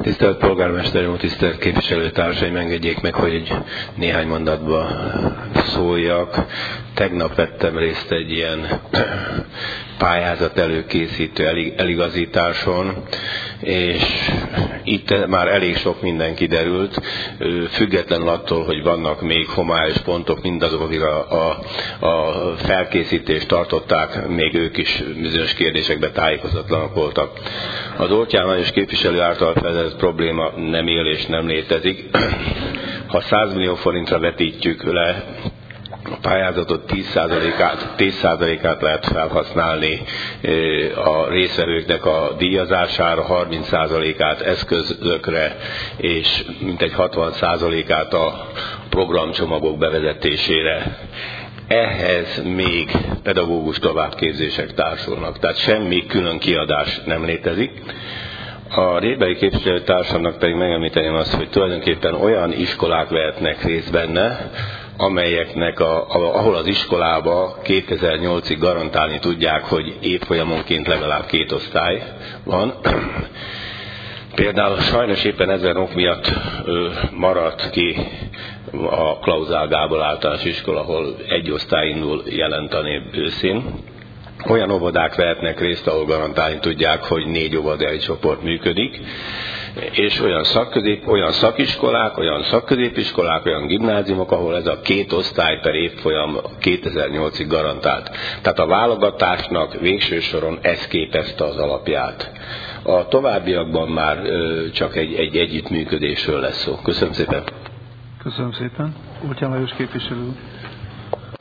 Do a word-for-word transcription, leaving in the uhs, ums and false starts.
Tisztelt polgármester úr, tisztelt képviselőtársaim, engedjék meg, hogy egy néhány mondatba szóljak. Tegnap vettem részt egy ilyen pályázat előkészítő eligazításon, és itt már elég sok minden kiderült, függetlenül attól, hogy vannak még homályos pontok, mindazok, akik a, a, a felkészítést tartották, még ők is bizonyos kérdésekben tájékozatlanok voltak. Az Oltyán Lajos képviselő által felvetett probléma nem él és nem létezik. Ha száz millió forintra vetítjük le a pályázatot, tíz százalékát, tíz százalékát lehet felhasználni a részvevőknek a díjazására, harminc százalékát eszközökre, és mintegy hatvan százalékát a programcsomagok bevezetésére. Ehhez még pedagógus továbbképzések társulnak, tehát semmi külön kiadás nem létezik. A régbeli képviselőtársamnak pedig megemlíteném azt, hogy tulajdonképpen olyan iskolák vehetnek részt benne, amelyeknek, a, ahol az iskolába kétezer-nyolcig garantálni tudják, hogy évfolyamonként legalább két osztály van. Például sajnos éppen ezen ok miatt ö, maradt ki a Klauzál Gábor általános iskola, ahol egy osztály indul jelentani őszén. Olyan óvodák vehetnek részt, ahol garantálni tudják, hogy négy óvodai csoport működik, és olyan szakközép, olyan szakiskolák, olyan szakközépiskolák, olyan gimnáziumok, ahol ez a két osztály per évfolyam kétezer-nyolcig garantált. Tehát a válogatásnak végső soron ez képezte az alapját. A továbbiakban már ö, csak egy, egy együttműködésről lesz szó. Köszönöm szépen. Köszönöm szépen. Oltyán Lajos képviselő.